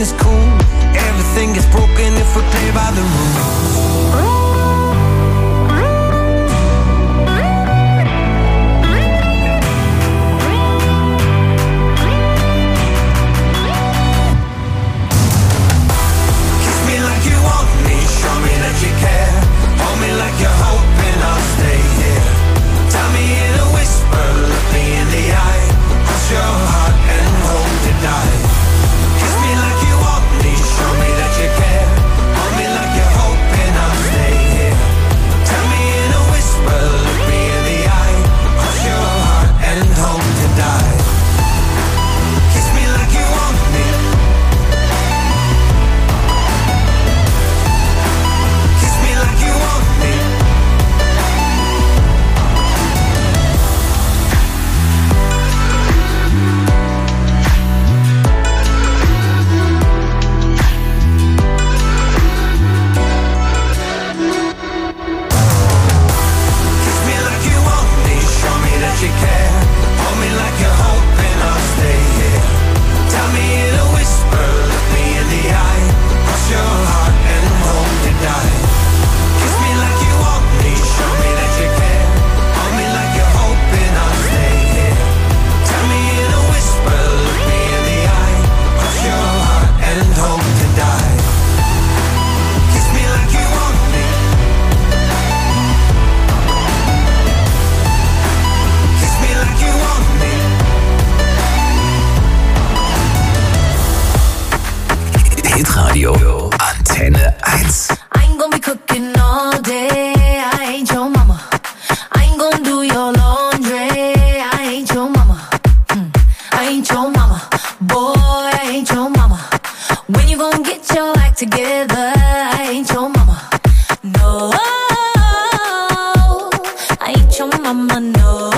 is cool. Everything gets broken if we play by the rules. Kiss me like you want me, show me that you care. Hold me like you're hoping I'll stay here. Tell me in a whisper, look me in the eye. Cross your heart and hope to die. Kiss me like you want me, show me that you care. Hold me like you're hoping I'll stay here. Tell me in a whisper, look me in the eye. Cross your heart and hope to die. Kiss me like you want me. Kiss me like you want me. You care. Hold me like you're hoping I'll stay here. Tell me in a whisper, look me in the eye. Cross your heart and hope to die. Kiss me like you want me, show me that you care. Hold me like you're hoping I'll stay here. Tell me in a whisper, look me in the eye. Cross your heart and hope to die. Kiss me like you want me. Like you want me. Hitradio Antenne 1. I ain't gonna be cooking all day. I ain't your mama. I ain't gonna do your laundry. I ain't your mama. I ain't your mama. Boy, I ain't your mama. When you gonna get your act together? I ain't your mama. No, I ain't your mama. No,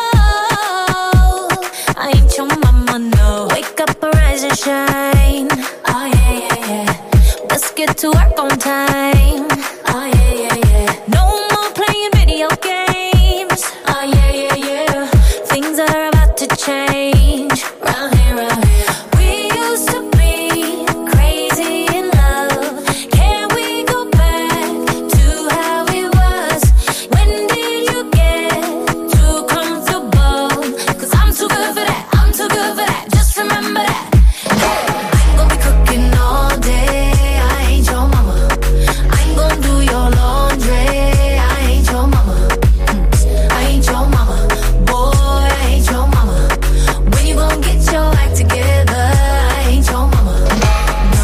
I ain't your mama. No, wake up, arise and shine. Oh yeah, yeah, yeah. Let's get to work on time. Oh yeah, yeah, yeah. No more playing video games. Oh yeah, yeah, yeah. Things are about to change. Round here, round here. We used to be crazy in love. Can we go back to how it was? When did you get too comfortable? 'Cause I'm too good for that. I'm too good for that. Just remember that. I ain't gonna be cooking all day. I ain't your mama. I ain't gonna do your laundry. I ain't your mama. I ain't your mama. Boy, I ain't your mama. When you gonna get your act together? I ain't your mama. No,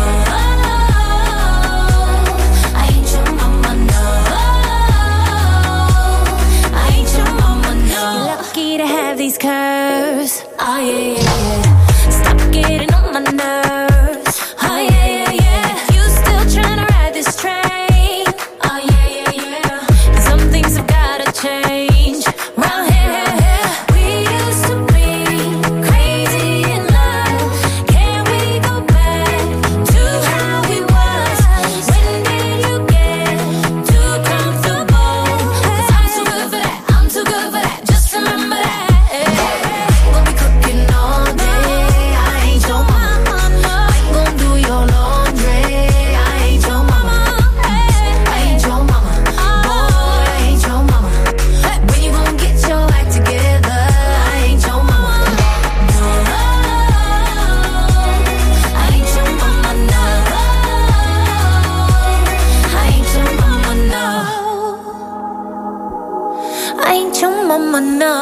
I ain't your mama. No, I ain't your mama. No. You're lucky to have these curves. Oh yeah, yeah, yeah. Stop getting on my nerves. Oh yeah, yeah, yeah. You still trying to ride this train? Oh yeah, yeah, yeah. Some things have gotta change. Round here, we used to be crazy in love. Can we go back to how it was? When did you get too comfortable? 'Cause I'm too good for that. I'm too good for that. Just remember that. Gonna be cooking all day. I ain't your mama. I ain't gonna do your laundry. I ain't your mama. I ain't your mama. Boy, I ain't your mama. When you gonna get your act together? I ain't your mama. No, I ain't your mama. No, I ain't your mama. No, I ain't your mama. No.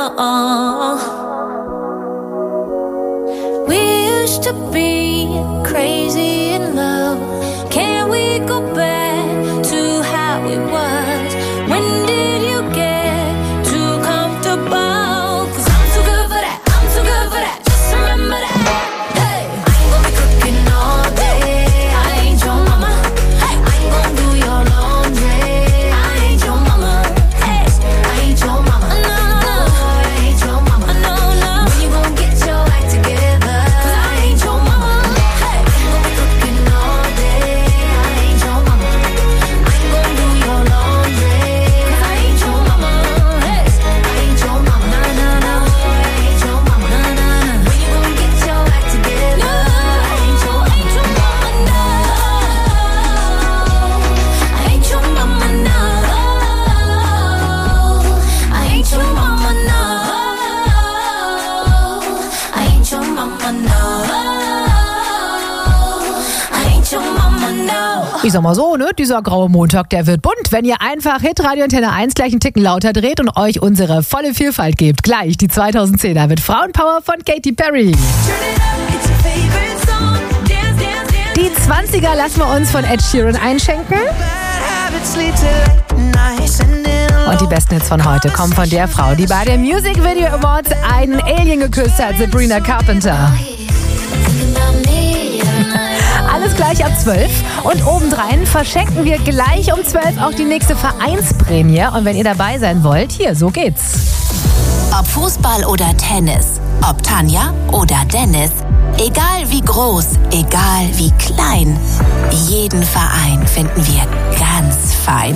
We used to be crazy in love. Can we go back to how it was? When did you get too comfortable? 'Cause I'm too good for that. I'm too good for that. Just remember that. Hey, I ain't gonna be cooking all day. I ain't your mama. I ain't gonna do your laundry. I ain't your mama. Hey, I ain't your mama. No, no, I ain't your mama. No, no. When you gonna get your act together? 'Cause I ain't your mama. Hey, I'm gonna be cooking all day. I ain't your mama. Ich sag mal so, ne? Dieser graue Montag, der wird bunt, wenn ihr einfach Hitradio Antenne 1 gleich einen Ticken lauter dreht und euch unsere volle Vielfalt gebt. Gleich die 2010er mit Frauenpower von Katy Perry. Die 20er lassen wir uns von Ed Sheeran einschenken. Und die besten Hits von heute kommen von der Frau, die bei den Music Video Awards einen Alien geküsst hat, Sabrina Carpenter. Alles gleich ab 12 und obendrein verschenken wir gleich um 12 auch die nächste Vereinsprämie. Und wenn ihr dabei sein wollt, hier, so geht's. Ob Fußball oder Tennis, ob Tanja oder Dennis, egal wie groß, egal wie klein, jeden Verein finden wir ganz fein.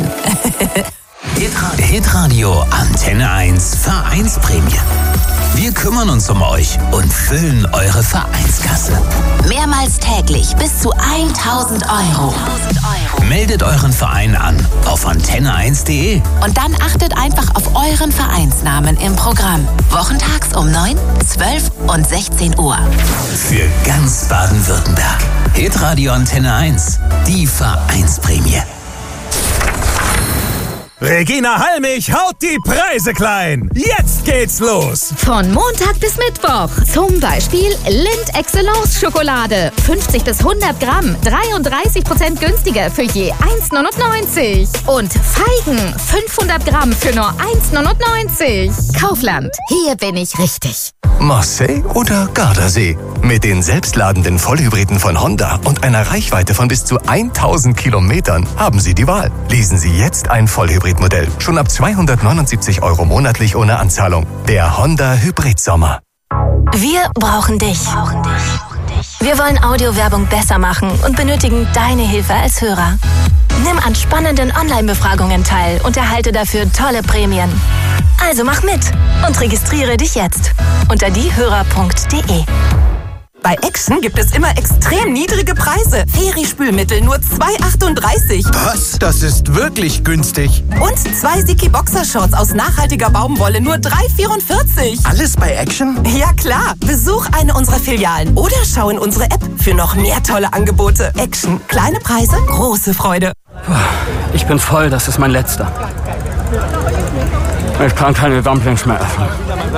Hitradio Antenne 1 Vereinsprämie. Wir kümmern uns um euch und füllen eure Vereinskasse. Mehrmals täglich bis zu 1.000 Euro. Meldet euren Verein an auf antenne1.de. Und dann achtet einfach auf euren Vereinsnamen im Programm. Wochentags um 9, 12 und 16 Uhr. Für ganz Baden-Württemberg. Hitradio Antenne 1. Die Vereinsprämie. Regina Halmich haut die Preise klein. Jetzt geht's los. Von Montag bis Mittwoch. Zum Beispiel Lind Excellence Schokolade. 50 bis 100 Gramm. 33% günstiger für je 1,99. Und Feigen. 500 Gramm für nur 1,99. Kaufland. Hier bin ich richtig. Marseille oder Gardasee? Mit den selbstladenden Vollhybriden von Honda und einer Reichweite von bis zu 1000 Kilometern haben Sie die Wahl. Lesen Sie jetzt ein Vollhybridmodell. Schon ab 279 Euro monatlich ohne Anzahlung. Der Honda Hybrid-Sommer. Wir brauchen dich. Wir wollen Audiowerbung besser machen und benötigen deine Hilfe als Hörer. Nimm an spannenden Online-Befragungen teil und erhalte dafür tolle Prämien. Also mach mit und registriere dich jetzt unter diehörer.de. Bei Action gibt es immer extrem niedrige Preise. Feri-Spülmittel nur 2,38. Was? Das ist wirklich günstig. Und 2 Siki Boxershorts aus nachhaltiger Baumwolle nur 3,44. Alles bei Action? Ja klar. Besuch eine unserer Filialen oder schau in unsere App für noch mehr tolle Angebote. Action. Kleine Preise, große Freude. Ich bin voll, das ist mein letzter. Ich kann keine Dumplings mehr essen.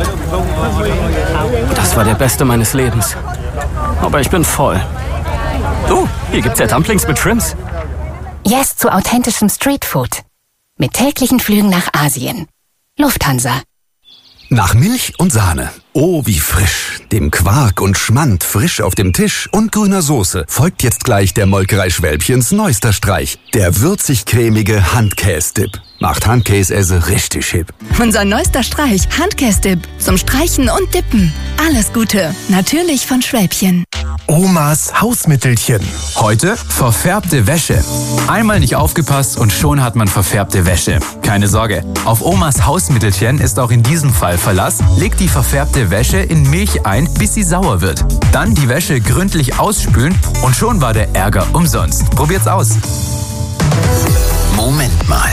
Das war der beste meines Lebens. Aber ich bin voll. Oh, hier gibt's ja Dumplings mit Shrimps. Yes zu authentischem Streetfood. Mit täglichen Flügen nach Asien. Lufthansa. Nach Milch und Sahne. Oh, wie frisch. Dem Quark und Schmand frisch auf dem Tisch und grüner Soße folgt jetzt gleich der Molkerei Schwälbchens neuester Streich. Der würzig-cremige Handkäse-Dip. Macht Handkäse richtig hip. Unser neuester Streich, Handkäse-Dip. Zum Streichen und Dippen. Alles Gute. Natürlich von Schwälbchen. Omas Hausmittelchen. Heute verfärbte Wäsche. Einmal nicht aufgepasst und schon hat man verfärbte Wäsche. Keine Sorge, auf Omas Hausmittelchen ist auch in diesem Fall Verlass. Legt die verfärbte Wäsche in Milch ein, bis sie sauer wird. Dann die Wäsche gründlich ausspülen und schon war der Ärger umsonst. Probiert's aus. Moment mal.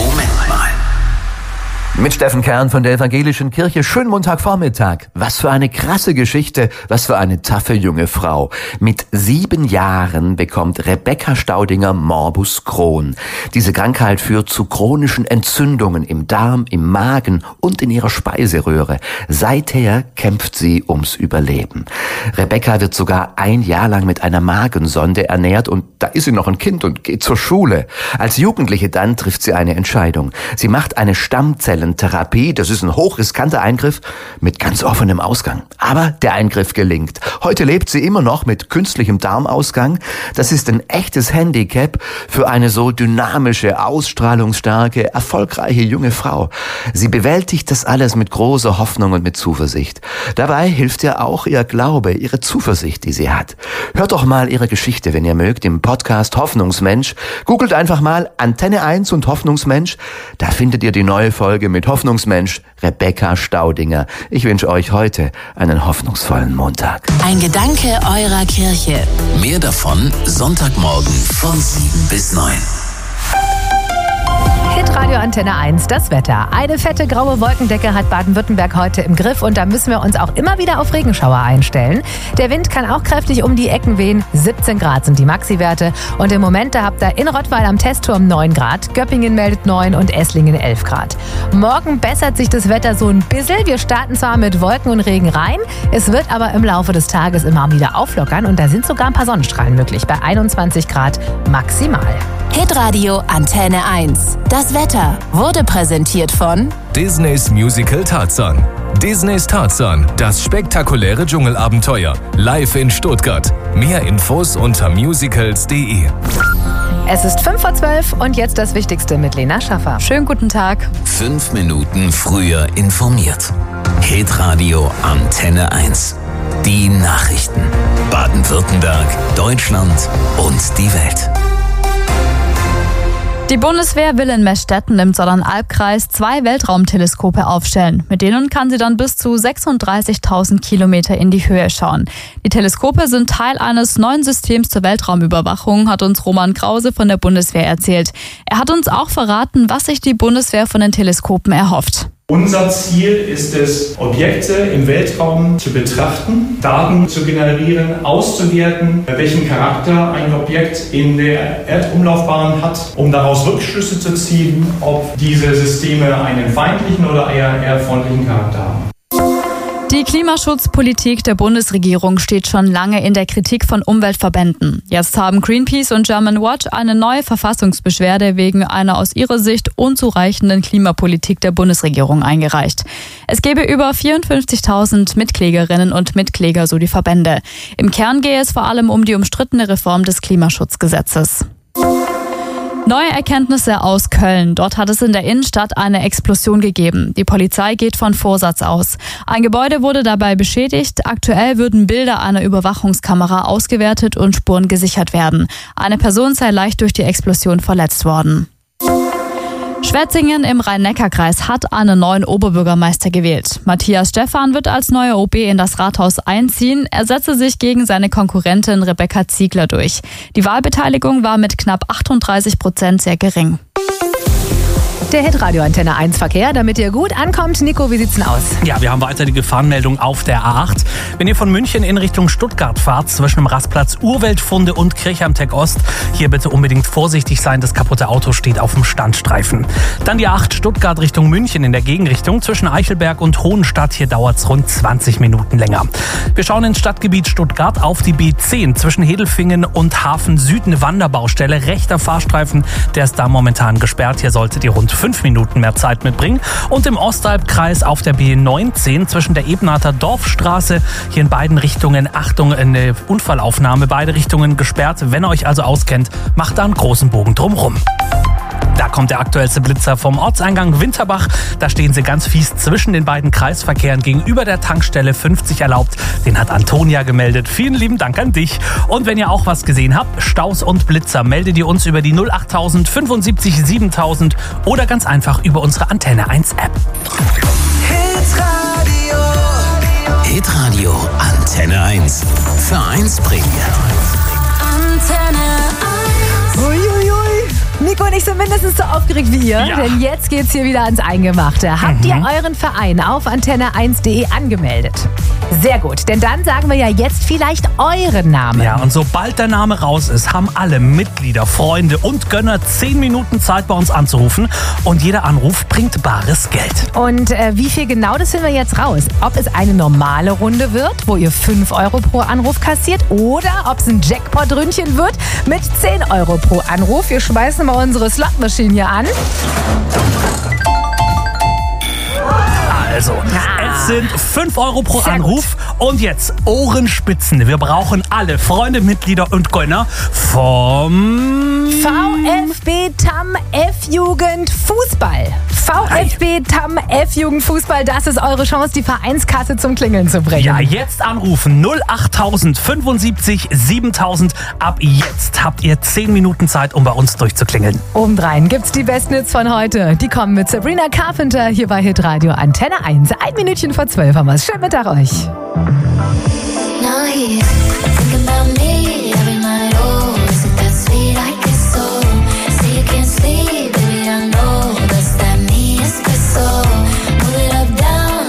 Mit Steffen Kern von der Evangelischen Kirche. Schönen Montagvormittag. Was für eine krasse Geschichte, was für eine taffe junge Frau. Mit 7 Jahren bekommt Rebecca Staudinger Morbus Crohn. Diese Krankheit führt zu chronischen Entzündungen im Darm, im Magen und in ihrer Speiseröhre. Seither kämpft sie ums Überleben. Rebecca wird sogar 1 Jahr lang mit einer Magensonde ernährt und da ist sie noch ein Kind und geht zur Schule. Als Jugendliche dann trifft sie eine Entscheidung. Sie macht eine Stammzellentherapie. Das ist ein hochriskanter Eingriff mit ganz offenem Ausgang. Aber der Eingriff gelingt. Heute lebt sie immer noch mit künstlichem Darmausgang. Das ist ein echtes Handicap für eine so dynamische, ausstrahlungsstarke, erfolgreiche junge Frau. Sie bewältigt das alles mit großer Hoffnung und mit Zuversicht. Dabei hilft ihr auch ihr Glaube, ihre Zuversicht, die sie hat. Hört doch mal ihre Geschichte, wenn ihr mögt, im Podcast Hoffnungsmensch. Googelt einfach mal Antenne 1 und Hoffnungsmensch. Da findet ihr die neue Folge mit Hoffnungsmensch Rebecca Staudinger. Ich wünsche euch heute einen hoffnungsvollen Montag. Ein Gedanke eurer Kirche. Mehr davon Sonntagmorgen von 7 bis 9. Hitradio Antenne 1, das Wetter. Eine fette graue Wolkendecke hat Baden-Württemberg heute im Griff und da müssen wir uns auch immer wieder auf Regenschauer einstellen. Der Wind kann auch kräftig um die Ecken wehen. 17 Grad sind die Maxi-Werte und im Moment, da habt ihr in Rottweil am Testturm 9 Grad, Göppingen meldet 9 und Esslingen 11 Grad. Morgen bessert sich das Wetter so ein bisschen. Wir starten zwar mit Wolken und Regen rein, es wird aber im Laufe des Tages immer wieder auflockern und da sind sogar ein paar Sonnenstrahlen möglich, bei 21 Grad maximal. Hitradio Antenne 1. Das Wetter wurde präsentiert von Disneys Musical Tarzan. Disneys Tarzan, das spektakuläre Dschungelabenteuer. Live in Stuttgart. Mehr Infos unter musicals.de. Es ist 5:12 und jetzt das Wichtigste mit Lena Schaffer. Schönen guten Tag. 5 Minuten früher informiert. Hitradio Antenne 1. Die Nachrichten. Baden-Württemberg, Deutschland und die Welt. Die Bundeswehr will in Meßstetten im Zollernalbkreis 2 Weltraumteleskope aufstellen. Mit denen kann sie dann bis zu 36.000 Kilometer in die Höhe schauen. Die Teleskope sind Teil eines neuen Systems zur Weltraumüberwachung, hat uns Roman Krause von der Bundeswehr erzählt. Er hat uns auch verraten, was sich die Bundeswehr von den Teleskopen erhofft. Unser Ziel ist es, Objekte im Weltraum zu betrachten, Daten zu generieren, auszuwerten, welchen Charakter ein Objekt in der Erdumlaufbahn hat, um daraus Rückschlüsse zu ziehen, ob diese Systeme einen feindlichen oder eher freundlichen Charakter haben. Die Klimaschutzpolitik der Bundesregierung steht schon lange in der Kritik von Umweltverbänden. Jetzt haben Greenpeace und German Watch eine neue Verfassungsbeschwerde wegen einer aus ihrer Sicht unzureichenden Klimapolitik der Bundesregierung eingereicht. Es gebe über 54.000 Mitklägerinnen und Mitkläger, so die Verbände. Im Kern gehe es vor allem um die umstrittene Reform des Klimaschutzgesetzes. Neue Erkenntnisse aus Köln. Dort hat es in der Innenstadt eine Explosion gegeben. Die Polizei geht von Vorsatz aus. Ein Gebäude wurde dabei beschädigt. Aktuell würden Bilder einer Überwachungskamera ausgewertet und Spuren gesichert werden. Eine Person sei leicht durch die Explosion verletzt worden. Schwetzingen im Rhein-Neckar-Kreis hat einen neuen Oberbürgermeister gewählt. Matthias Stephan wird als neuer OB in das Rathaus einziehen. Er setze sich gegen seine Konkurrentin Rebecca Ziegler durch. Die Wahlbeteiligung war mit knapp 38% sehr gering. Der Hitradio Antenne 1 Verkehr, damit ihr gut ankommt. Nico, wie sieht's denn aus? Ja, wir haben weiter die Gefahrenmeldung auf der A8. Wenn ihr von München in Richtung Stuttgart fahrt, zwischen dem Rastplatz Urweltfunde und Kirche am Teck Ost, hier bitte unbedingt vorsichtig sein, das kaputte Auto steht auf dem Standstreifen. Dann die A8 Stuttgart Richtung München in der Gegenrichtung, zwischen Eichelberg und Hohenstadt, hier dauert's rund 20 Minuten länger. Wir schauen ins Stadtgebiet Stuttgart auf die B10 zwischen Hedelfingen und Hafen Süd, eine Wanderbaustelle, rechter Fahrstreifen, der ist da momentan gesperrt, hier solltet ihr rund 5 Minuten mehr Zeit mitbringen. Und im Ostalbkreis auf der B19 zwischen der Ebenater Dorfstraße, hier in beiden Richtungen, Achtung, eine Unfallaufnahme, beide Richtungen gesperrt. Wenn ihr euch also auskennt, macht da einen großen Bogen drumrum. Da kommt der aktuellste Blitzer vom Ortseingang Winterbach. Da stehen sie ganz fies zwischen den beiden Kreisverkehren gegenüber der Tankstelle 50 erlaubt. Den hat Antonia gemeldet. Vielen lieben Dank an dich. Und wenn ihr auch was gesehen habt, Staus und Blitzer, meldet ihr uns über die 08000 75 7000 oder ganz einfach über unsere Antenne 1 App. Hitradio Antenne 1. Vereinsprämie. Antenne 1. Uiuiui. Nico und ich sind mindestens so aufgeregt wie ihr, denn jetzt geht's hier wieder ans Eingemachte. Habt ihr euren Verein auf antenne1.de angemeldet? Sehr gut, denn dann sagen wir ja jetzt vielleicht euren Namen. Ja, und sobald der Name raus ist, haben alle Mitglieder, Freunde und Gönner 10 Minuten Zeit, bei uns anzurufen. Und jeder Anruf bringt bares Geld. Und wie viel genau, das finden wir jetzt raus. Ob es eine normale Runde wird, wo ihr 5 Euro pro Anruf kassiert, oder ob es ein Jackpot-Ründchen wird mit 10 Euro pro Anruf. Wir schmeißen mal unsere Slotmaschine hier an. Also, es sind 5 Euro pro Anruf. Und jetzt Ohrenspitzen. Wir brauchen alle Freunde, Mitglieder und Gönner vom VfB Tamm F-Jugend Fußball. VfB Tamm F-Jugend Fußball, das ist eure Chance, die Vereinskasse zum Klingeln zu bringen. Ja, jetzt anrufen 08000 75 7000. Ab jetzt habt ihr 10 Minuten Zeit, um bei uns durchzuklingeln. Obendrein gibt's die besten Hits von heute. Die kommen mit Sabrina Carpenter hier bei Hitradio Antenne 1. 1 Minütchen vor 12 haben wir's. Schönen Mittag euch. Now he's thinking about me.